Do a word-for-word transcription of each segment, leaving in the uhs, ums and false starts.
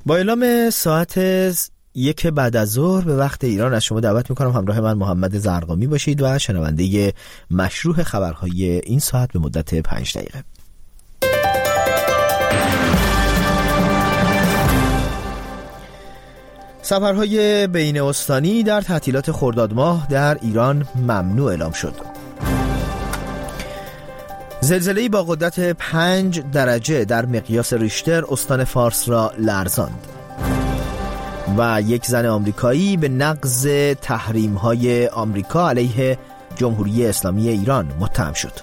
با اعلام ساعت یک بعد از ظهر به وقت ایران از شما دعوت میکنم همراه من محمد زرقامی باشید و شنونده مشروح خبرهای این ساعت به مدت پنج دقیقه. سفرهای بین استانی در تعطیلات خرداد ماه در ایران ممنوع اعلام شد. زلزله‌ای با قدرت پنج درجه در مقیاس ریشتر استان فارس را لرزاند و یک زن آمریکایی به نقض تحریم‌های آمریکا علیه جمهوری اسلامی ایران متهم شد.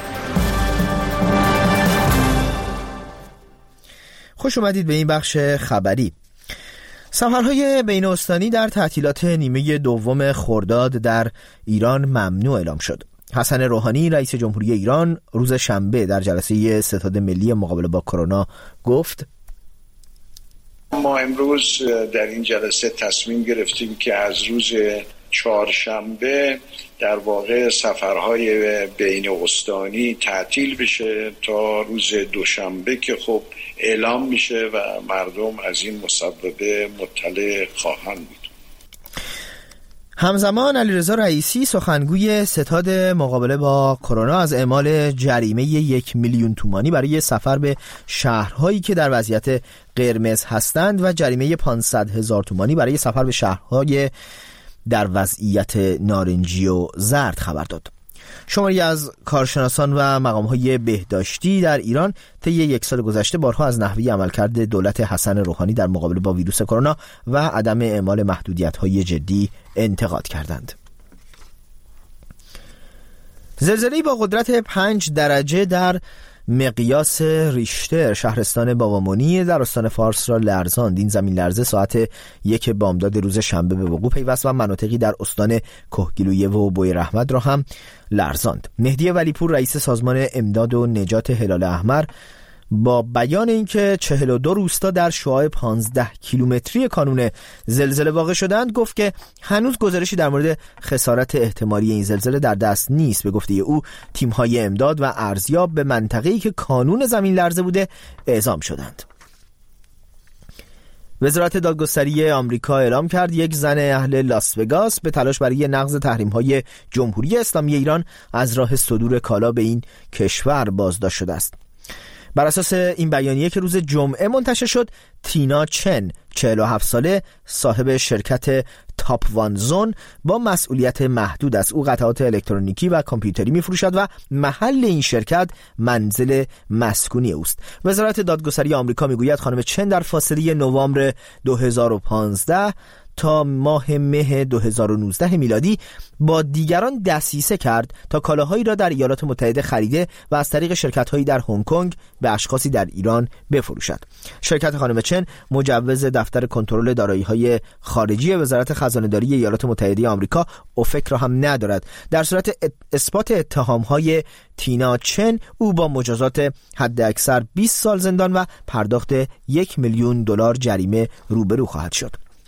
خوش اومدید به این بخش خبری. سفرهای بین استانی در تعطیلات نیمه دوم خرداد در ایران ممنوع اعلام شد. حسن روحانی رئیس جمهوری ایران روز شنبه در جلسه ستاد ملی مقابله با کرونا گفت: ما امروز در این جلسه تصمیم گرفتیم که از روز چهارشنبه در واقع سفرهای بین استانی تعطیل بشه تا روز دوشنبه که خب اعلام میشه و مردم از این مسببه مطلع خواهند بود. همزمان علیرضا رئیسی سخنگوی ستاد مقابله با کرونا از اعمال جریمه یک میلیون تومانی برای سفر به شهرهایی که در وضعیت قرمز هستند و جریمه پانصد هزار تومانی برای سفر به شهرهای در وضعیت نارنجی و زرد خبر داد. شماری از کارشناسان و مقام‌های بهداشتی در ایران طی یک سال گذشته بارها از نحوه عملکرد دولت حسن روحانی در مقابله با ویروس کرونا و عدم اعمال محدودیت‌های جدی انتقاد کردند. زلزله‌ای با قدرت پنج درجه در مقیاس ریشتر شهرستان باوامونی در استان فارس را لرزاند. این زمین لرزه ساعت یک بامداد روز شنبه به وقوع پیوست و مناطقی در استان کهگیلویه و بویراحمد را هم لرزاند. مهدی ولیپور رئیس سازمان امداد و نجات هلال احمر با بیان اینکه چهل و دو روستا در شعاع پانزده کیلومتری کانون زلزله واقع شدند گفت که هنوز گزارشی در مورد خسارت احتمالی این زلزله در دست نیست. به گفته او تیم‌های امداد و ارزیاب به منطقه‌ای که کانون زمین لرزه بوده اعزام شدند. وزارت دادگستری آمریکا اعلام کرد یک زن اهل لاس وگاس به تلاش برای نقض تحریم‌های جمهوری اسلامی ایران از راه صدور کالا به این کشور بازداشت شده است. بر اساس این بیانیه که روز جمعه منتشر شد، تینا چن چهل و هفت ساله صاحب شرکت تاپ وان زون با مسئولیت محدود است. او قطعات الکترونیکی و کامپیوتری می‌فروشد و محل این شرکت منزل مسکونی اوست. وزارت دادگستری آمریکا میگوید خانم چن در فاصله نوامبر دو هزار و پانزده تا ماه مه دو هزار و نوزده میلادی با دیگران دسیسه کرد تا کالاهایی را در ایالات متحده خریده و از طریق شرکت‌هایی در هنگ کنگ به اشخاصی در ایران بفروشد. شرکت خانم چن مجوز دفتر کنترل دارایی‌های خارجی وزارت خزانه‌داری ایالات متحده آمریکا اوفک را هم ندارد. در صورت اثبات اتهام‌های تینا چن او با مجازات حداکثر بیست سال زندان و پرداخت یک میلیون دلار جریمه روبرو خواهد شد.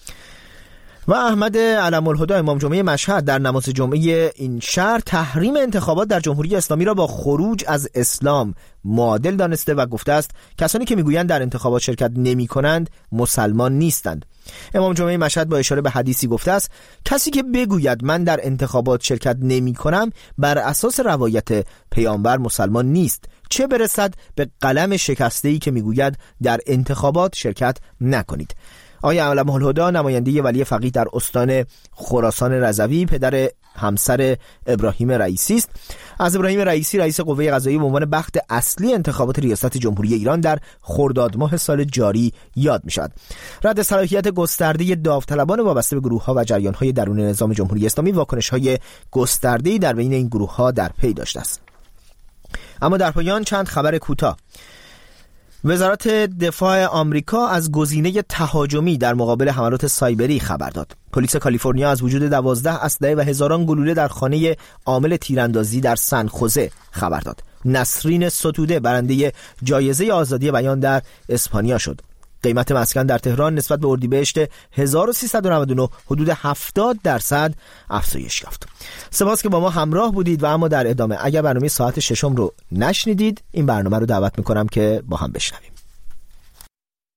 و احمد علم الهدی امام جمعه مشهد در نماز جمعه این شهر تحریم انتخابات در جمهوری اسلامی را با خروج از اسلام معادل دانسته و گفته است کسانی که میگویند در انتخابات شرکت نمی کنند مسلمان نیستند. امام جمعه مشهد با اشاره به حدیثی گفته است کسی که بگوید من در انتخابات شرکت نمی کنم بر اساس روایت پیامبر مسلمان نیست، چه برسد به قلم شکسته‌ای که میگوید در انتخابات شرکت نکنید. آقای علم الهدی نماینده ولی فقیه در استان خراسان رضوی پدر همسر ابراهیم رئیسی است. از ابراهیم رئیسی رئیس قوه قضاییه به عنوان بخت اصلی انتخابات ریاست جمهوری ایران در خرداد ماه سال جاری یاد می شود. رد صلاحیت گسترده داوطلبان وابسته به گروه‌ها و جریان‌های درون نظام جمهوری اسلامی واکنش‌های گسترده‌ای در بین این گروه‌ها در پی داشته است. اما در پایان چند خبر کوتاه. وزارت دفاع آمریکا از گزینه تهاجمی در مقابل حملات سایبری خبر داد. پلیس کالیفرنیا از وجود دوازده اسلحه و هزاران گلوله در خانه عامل تیراندازی در سن خوزه خبر داد. نسرین ستوده برنده جایزه آزادی بیان در اسپانیا شد. قیمت مسکن در تهران نسبت به اردیبهشت هزار و سیصد و نود و نه حدود هفتاد درصد افزایش یافت. سپاس که با ما همراه بودید و اما در ادامه اگر برنامه ساعت ششم رو نشنیدید این برنامه رو دعوت میکنم که با هم بشنویم.